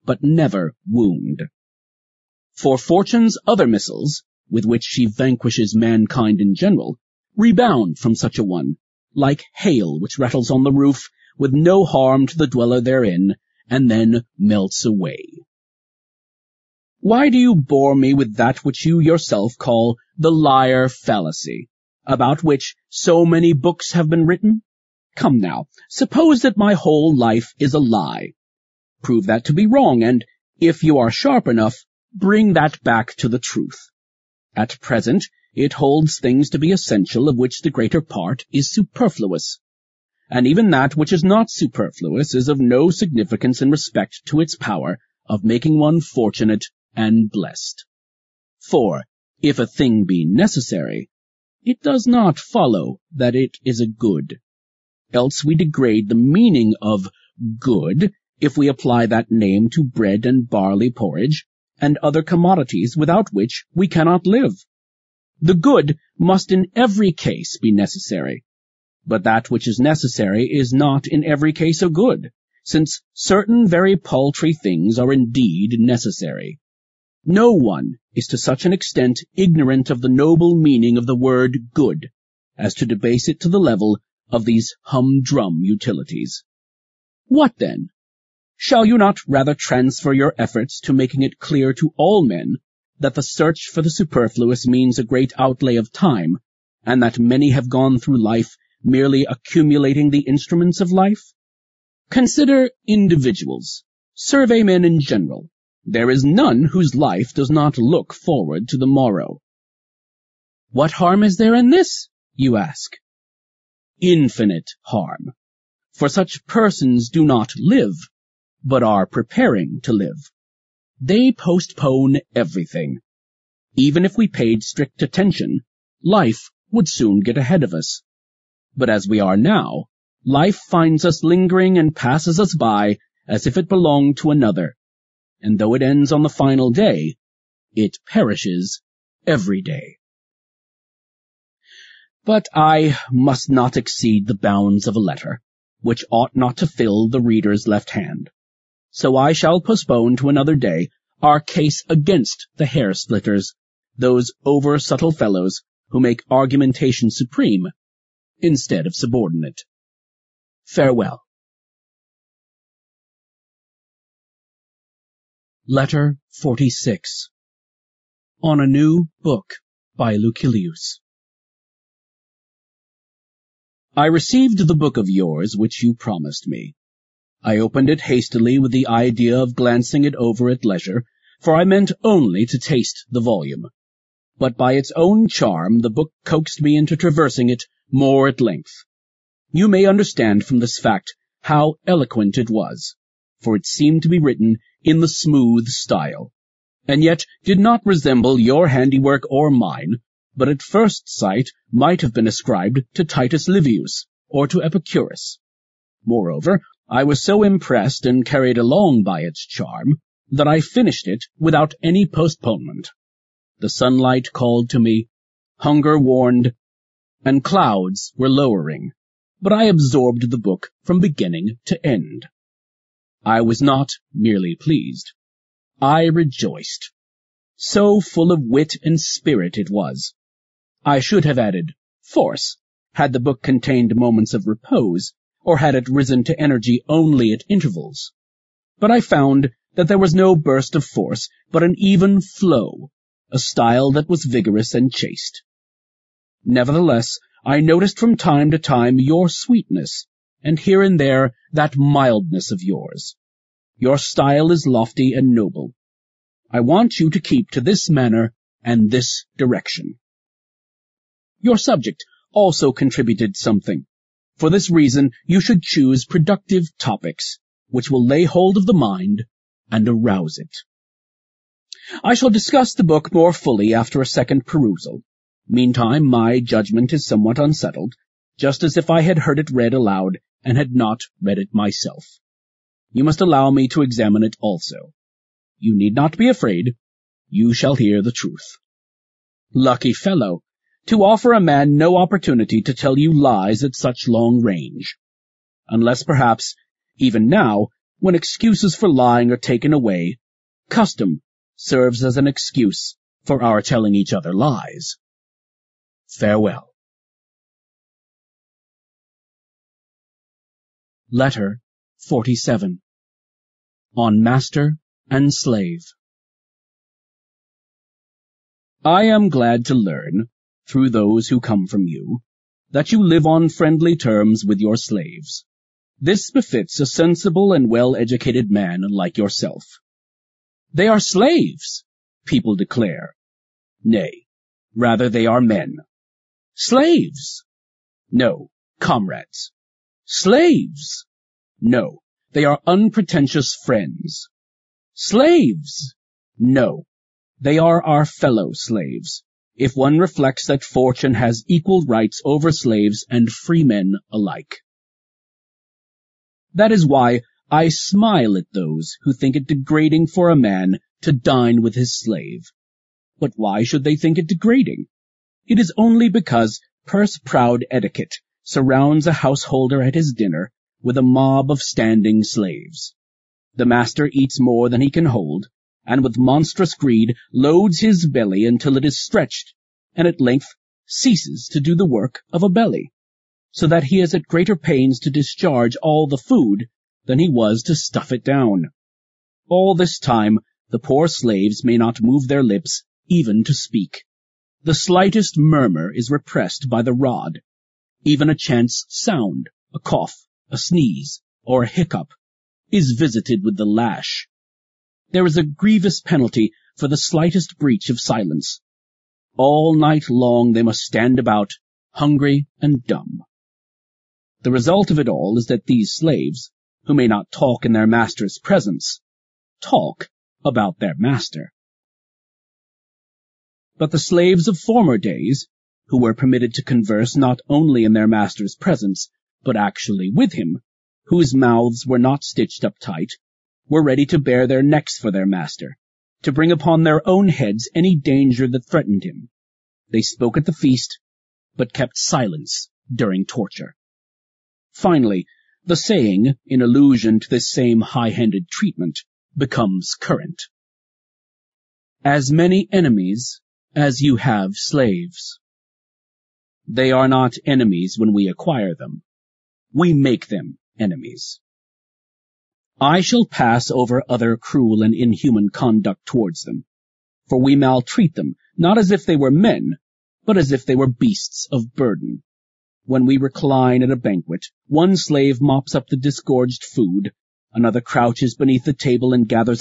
but never wound. For Fortune's other missiles, with which she vanquishes mankind in general, rebound from such a one, like hail which rattles on the roof, with no harm to the dweller therein, and then melts away. Why do you bore me with that which you yourself call the liar fallacy, about which so many books have been written? Come now, suppose that my whole life is a lie. Prove that to be wrong, and, if you are sharp enough, bring that back to the truth. At present, it holds things to be essential of which the greater part is superfluous. And even that which is not superfluous is of no significance in respect to its power of making one fortunate and blessed. For, if a thing be necessary, it does not follow that it is a good. Else we degrade the meaning of good if we apply that name to bread and barley porridge, and other commodities without which we cannot live. The good must in every case be necessary, but that which is necessary is not in every case a good, since certain very paltry things are indeed necessary. No one is to such an extent ignorant of the noble meaning of the word good, as to debase it to the level of these humdrum utilities. What then? Shall you not rather transfer your efforts to making it clear to all men that the search for the superfluous means a great outlay of time, and that many have gone through life merely accumulating the instruments of life? Consider individuals. Survey men in general. There is none whose life does not look forward to the morrow. What harm is there in this, you ask? Infinite harm. For such persons do not live, but are preparing to live. They postpone everything. Even if we paid strict attention, life would soon get ahead of us. But as we are now, life finds us lingering and passes us by as if it belonged to another. And though it ends on the final day, it perishes every day. But I must not exceed the bounds of a letter, which ought not to fill the reader's left hand. So I shall postpone to another day our case against the hair-splitters, those over-subtle fellows who make argumentation supreme instead of subordinate. Farewell. Letter 46. On a New Book by Lucilius. I received the book of yours which you promised me. I opened it hastily with the idea of glancing it over at leisure, for I meant only to taste the volume. But by its own charm the book coaxed me into traversing it more at length. You may understand from this fact how eloquent it was, for it seemed to be written in the smooth style, and yet did not resemble your handiwork or mine, but at first sight might have been ascribed to Titus Livius or to Epicurus. Moreover, I was so impressed and carried along by its charm that I finished it without any postponement. The sunlight called to me, hunger warned, and clouds were lowering, but I absorbed the book from beginning to end. I was not merely pleased. I rejoiced. So full of wit and spirit it was. I should have added force, had the book contained moments of repose, or had it risen to energy only at intervals. But I found that there was no burst of force, but an even flow, a style that was vigorous and chaste. Nevertheless, I noticed from time to time your sweetness, and here and there that mildness of yours. Your style is lofty and noble. I want you to keep to this manner and this direction. Your subject also contributed something. For this reason, you should choose productive topics, which will lay hold of the mind and arouse it. I shall discuss the book more fully after a second perusal. Meantime, my judgment is somewhat unsettled, just as if I had heard it read aloud and had not read it myself. You must allow me to examine it also. You need not be afraid. You shall hear the truth. Lucky fellow, to offer a man no opportunity to tell you lies at such long range. Unless, perhaps, even now, When excuses for lying are taken away, custom serves as an excuse for our telling each other lies. Farewell. Letter 47. On Master and Slave. I am glad to learn, through those who come from you, that you live on friendly terms with your slaves. This befits a sensible and well-educated man like yourself. They are slaves, people declare. Nay, rather they are men. Slaves? No, comrades. Slaves? No, they are unpretentious friends. Slaves? No, they are our fellow slaves, if one reflects that fortune has equal rights over slaves and freemen alike. That is why I smile at those who think it degrading for a man to dine with his slave. But why should they think it degrading? It is only because purse-proud etiquette surrounds a householder at his dinner with a mob of standing slaves. The master eats more than he can hold, and with monstrous greed loads his belly until it is stretched, and at length ceases to do the work of a belly, so that he is at greater pains to discharge all the food than he was to stuff it down. All this time the poor slaves may not move their lips even to speak. The slightest murmur is repressed by the rod. Even a chance sound, a cough, a sneeze, or a hiccup, is visited with the lash. There is a grievous penalty for the slightest breach of silence. All night long they must stand about, hungry and dumb. The result of it all is that these slaves, who may not talk in their master's presence, talk about their master. But the slaves of former days, who were permitted to converse not only in their master's presence, but actually with him, whose mouths were not stitched up tight, were ready to bare their necks for their master, to bring upon their own heads any danger that threatened him. They spoke at the feast, but kept silence during torture. Finally, the saying, in allusion to this same high-handed treatment, becomes current. As many enemies as you have slaves. They are not enemies when we acquire them. We make them enemies. I shall pass over other cruel and inhuman conduct towards them, for we maltreat them, not as if they were men, but as if they were beasts of burden. When we recline at a banquet, one slave mops up the disgorged food, another crouches beneath the table and gathers